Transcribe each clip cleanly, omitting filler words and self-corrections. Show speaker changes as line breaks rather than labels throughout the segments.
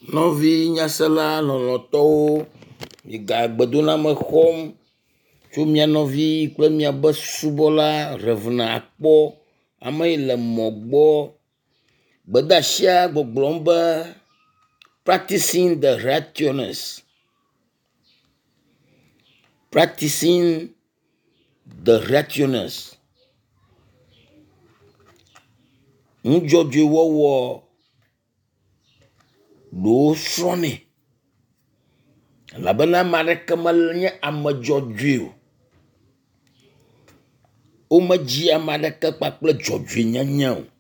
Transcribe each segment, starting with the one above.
Novi nyasela lɔlɔtɔwo miga gbedona me xɔm tso mia nɔvi kple miabe subɔla Reverend Akpɔ ame yi le mɔ gbɔ gbedasia gbɔgblɔm be practicing the righteousness nudzɔdzɔe wɔwɔ ɖowo srɔ̃nɛ elabena ame aɖeke menye ame dzɔdzɔe o. Womedzi ame aɖeke kpakple dzɔdzɔenyenye o.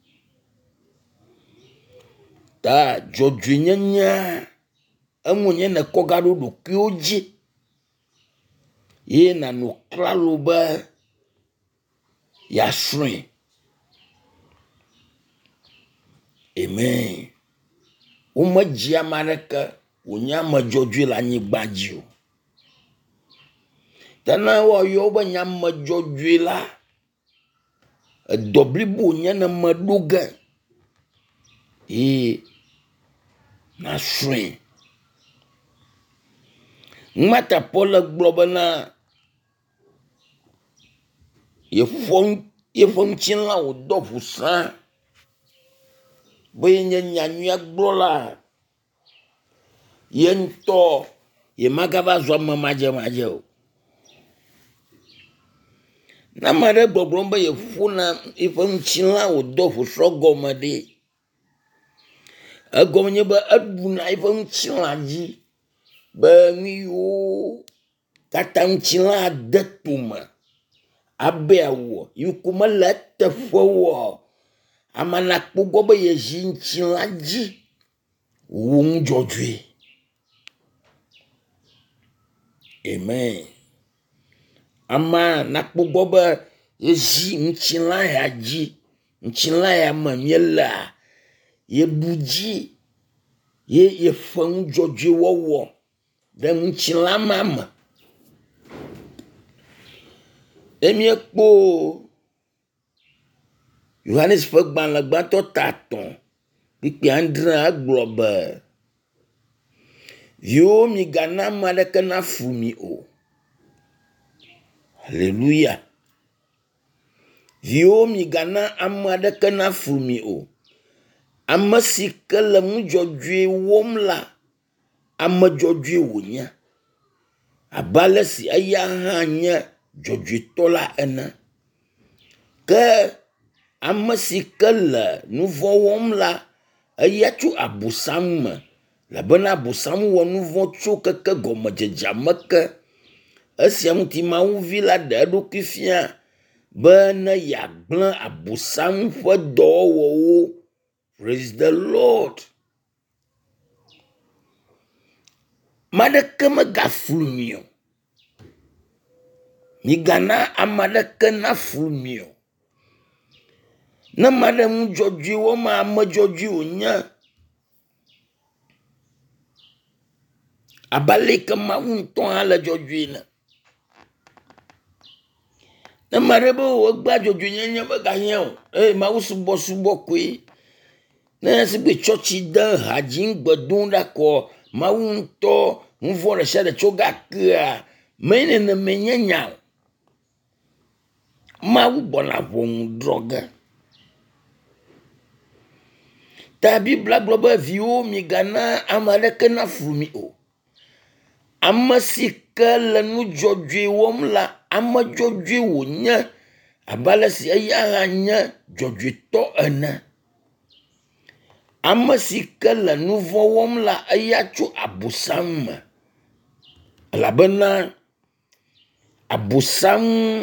Ta dzɔdzɔenyenye eŋu nye ne kɔga ɖo ɖokuiwo dzi ye nanɔ klalo be yasrɔ̃e. Amen. Womedzi ame aɖeke wònye ame dzɔdzɔe le anyigba dzi o. Ta ne woayɔ wo be nye ame dzɔdzɔe la, edɔ blibo nye ne meɖo ge ye nasrɔ̃e. Numata Paul le gblɔ bena yeƒe ŋutilã wòdɔ ʋusã be yenye nyanyuia gblɔla ye ŋutɔ yemagava zu ame madzemadze o. Ne ame aɖe gbɔgblɔm be yeƒona yeƒe ŋutilã wòdɔ ʋusɔ gɔme ɖe, egɔme nye be eɖuna yeƒe ŋutilã dzi be nu yiwo katã ŋutilã ade tome abe awɔ yiwo mele eteƒe o, ame nakpɔ gbɔ be yezi ŋutilã dzi wo ŋu dzɔdzɔe. Amen. Ama nakpɔ gbɔ be yezi ŋutilã ya dzi, ŋutilã ya me mielea, yeɖu dzi ye yeƒe ŋu dzɔdzɔe wɔwɔ ɖe ŋutilã ma me. Emiekpo Yohanes ƒe gbalẽ gbãtɔ 3:9 egblɔ be viwo migana ame aɖeke nafu mi o. Hallelujah. Viwo migana ame aɖeke nafu mi o. Ame si ke le ŋu dzɔdzɔe wɔm la, ame dzɔdzɔe wònye abe ale si eya hã nye dzɔdzɔetɔ la ene. Ke ame si ke le nu vɔ̃ wɔm la, eya tso Abosam me, elabena Abosam wɔ nu vɔ̃ tso keke gɔmedzedzea me ke. Esia ŋuti Mawu vi la ɖe eɖokui fia be ne yeagblẽ Abosam ƒe dɔwɔwɔwo. Praise the Lord. Maɖeke megaflu mi o. Migana ame aɖeke naflu mi o. Ne maɖe ŋu dzɔdzɔe wɔm ame dzɔdzɔe wònye abe aleke Mawu ŋutɔ hã le dzɔdzɔe ne. Ne maɖe be wogbea dzɔdzɔenyenye megahiã o, Mawu subɔsubɔ koe. Ne sigbe tsɔtsi de ha dzi gbedom ɖakɔ Mawu ŋutɔ ŋuvɔ ɖe sia ɖe tso gakea, me neneme nye nya o. Mawu gbɔna ʋɔnu drɔ ge. Ta Biblia gblɔ be viwo migana ame aɖeke naflu mi o. Ame si ke le nu dzɔdzɔe wɔm la, ame dzɔdzɔe wònye abe ale si eya hã nye dzɔdzɔetɔ ene. Ame si ke le nu vɔ̃ wɔm la, eya tso Abosam me, elabena Abosam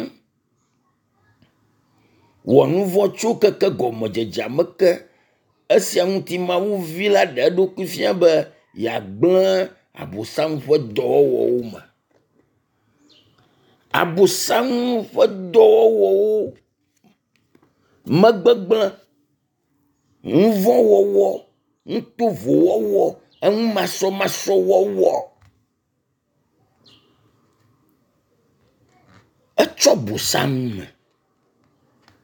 wɔ nu vɔ̃ tso keke gɔmedzedzea me ke. Esia ŋuti Mawu vi la ɖe eɖokui fia be yeagblẽ Abosam ƒe dɔwɔwɔwo me. Abosam ƒe dɔwɔwɔwo megbegblẽ, ŋuvɔ̃wɔwɔ, ŋutovɔwɔwɔ, eŋumasɔmasɔwɔwɔ, etsɔ Abosam me.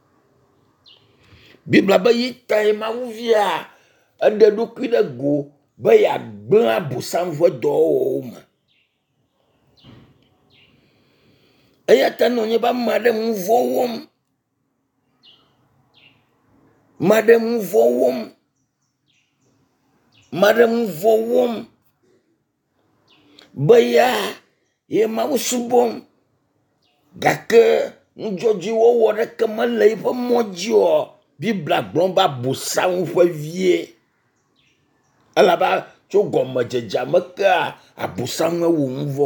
Biblia be yi tae Mawu via eɖe eɖokui ɖe go be ya gblẽ abosam ƒe dɔwɔwɔwo me. Eya ta nɔ nye be ame aɖe ŋu vɔ wɔm. Maɖe ŋu vɔ wɔm. Maɖe ŋu vɔ wɔm. Be ya ye Mawu subɔm. Gake ŋudzɔdzɔe wɔwɔ ɖeke mele yiƒe mɔ dzi o. Biblia gblɔm be abosam ƒe vie. Elaba tso gɔmedzedzea me kea abosam ewu ŋu vɔ.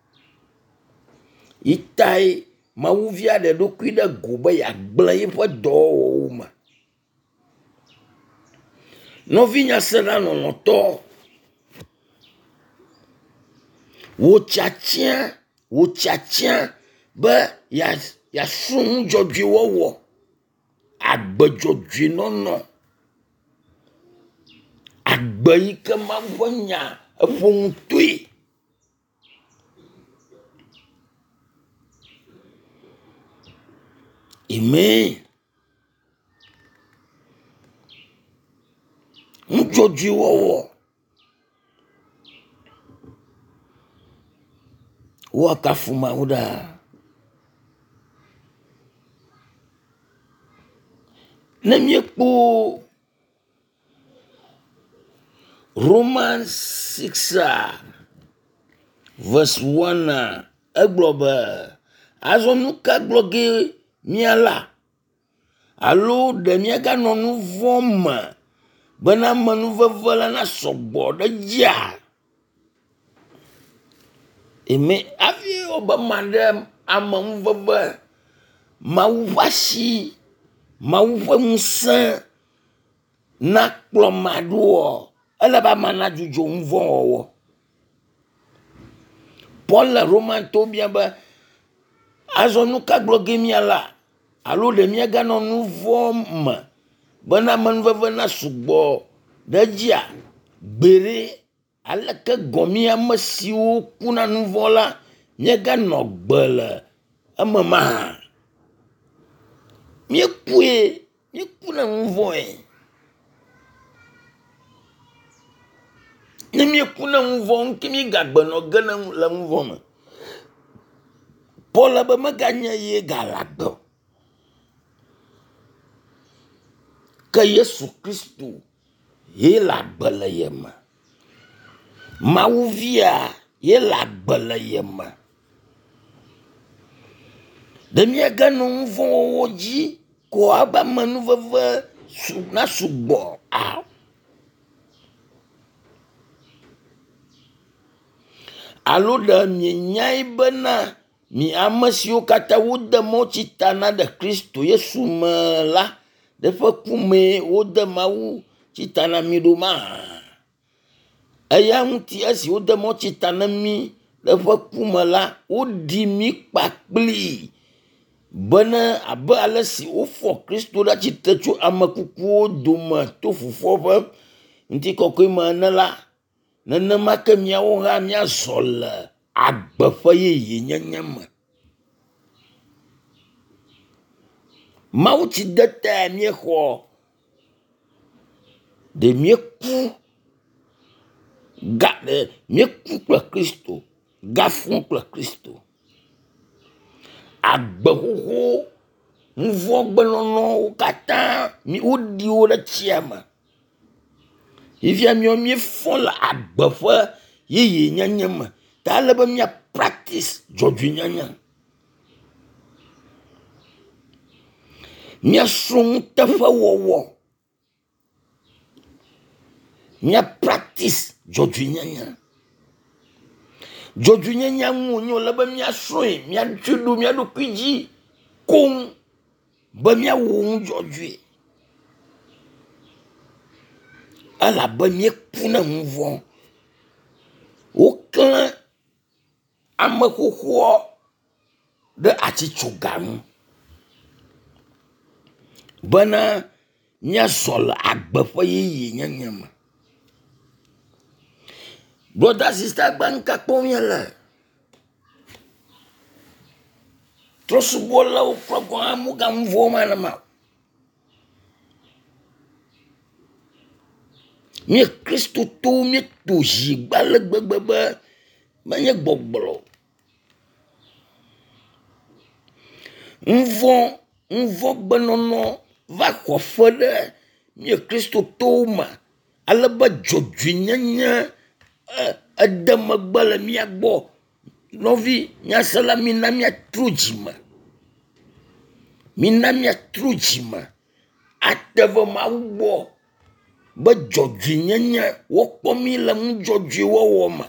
Yitae Mawu via ɖe ɖokui ɖe go be yagblẽ yiƒe dɔwɔwɔwo me. Nɔvi nyasela lɔlɔ̃tɔ, wò tsatia be yasrɔ̃ ŋudzɔdzɔe wɔwɔ, agbedzɔdzɔe nɔnɔ, agbe yi ke Mawu ƒe nya eƒo ŋutoe. Amen. Ŋudzɔdzɔe wɔwɔ. Woakafu Mawu ɖaa. Ne míekpɔ Romans 6 verse 1 egblɔ be azɔ nu ka gblɔ ge míala alo ɖe míaganɔ nu vɔ̃ me bena amenuveve la nasɔgbɔ ɖe dzia. Eme afi wobe maɖe amenuveve Mawu ƒe asi, Mawu ƒe ŋusẽ nakplɔ maɖoa, ele be ama nadzudzɔ nu vɔ̃ wɔwɔ. Paul le Roman to bia be azɔ nu ka gblɔ ge míala alo ɖe míaganɔ nu vɔ̃ me bena amenuveve nasugbɔ ɖe dzia. Gbere aleke gɔmi ame siwo kuna nu vɔ̃ la míaganɔ gbe le eme maha. Míekuna nu vɔ̃e. Ne míekuna nu vɔ̃ ŋke míegagbe nɔ ge le nu vɔ̃ me. Paul be meganye ye gale agbe o. Ke Yesu Kristo ye le agbe le ye me. Mawu via ye le agbe le ye me. Ɖe míaganɔ nu vɔ̃ wɔwɔ dzi ko abe amenuveve nasugbɔ a. Alo ɖe mienyae bena mi ame siwo katã wode mɔtsi ta na ɖe Kristo Yesu me la, ɖe ƒe kume wode Mawu tsita na mi ɖo maha. Eya ŋuti esi wode mɔtsi ta na mi ɖe ƒe kume la, woɖi mi kpakpli bena abe ale si wofɔ Kristo ɖe tsitre tso ame kukuwo dome to fofoa ƒe ŋutikɔkɔe me ene la, nenema ke míawo hã míazɔ le agbe ƒe yeye nyenye me. Mawu tsi de ta míexɔ, ɖe míeku kple Kristo, gafu kple Kristo. Agbe xoxo, ŋuvɔgbenɔnɔwo katã woɖi wo ɖe tsia me. Ifia míefɔ le agbe ƒe yeye nyenye me. Ta ale be mía practice dzɔdzɔe nyenye. Míasrɔ̃ nuteƒe wɔwɔ. Mía practice dzɔdzɔe nyenye. Dzɔdzɔe nyenye ŋu nyo le be míasrɔ̃e, míatsɔe ɖo mía ɖokui dzi koŋ be míawɔ ŋu dzɔdzɔe. Elabe míekuna nu vɔ̃. Woklẽ ame xoxoa ɖe atsitsoga ŋu bena míazɔ le agbe ƒe yeye nyenye me. Brother, sister, gbanka kpɔm míele. Trɔsubɔlawo kplɔ gɔ̃ amuga nu vɔ̃ ma ne ma. Mi Kristo to mi to ji gbale gbegbe manye gbogblo. Nvo benono va kofode mi Kristo to ma alaba jodwinyanya adama gbale mi agbo novi nya sala mina mi atrujima. Mina mi atrujima ateva ma wo ba jodwinyanya wo kpomi la mu jodwi wo ma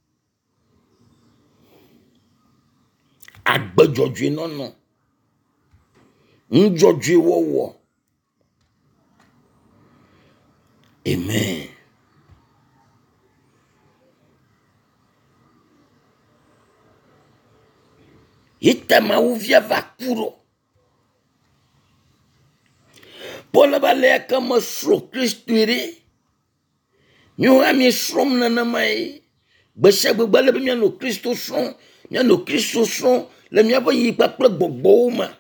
agba jodwi nono njodwi wo. Amen. Itama uvia vakuro. Pola balea kama sro Kristo ire. Miwa mi srom na namai. Besha gbale be miano Kristo srom. Miano Kristo srom. Le miaba yi paple gbogbo ma.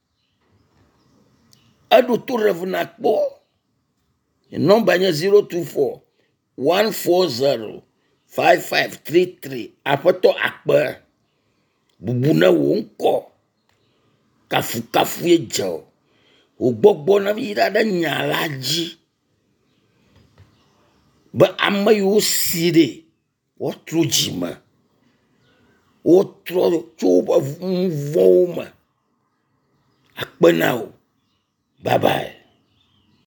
Ado to revena kpo. Number 024 140 5533. Apoto akpa. Bubuna wonko. Kafu ye jao. Ogbogbo na ira da nyalaji. Ba amma yo sire. Wotro jima. Wotro choba mvoma. Akpa now. Bye bye.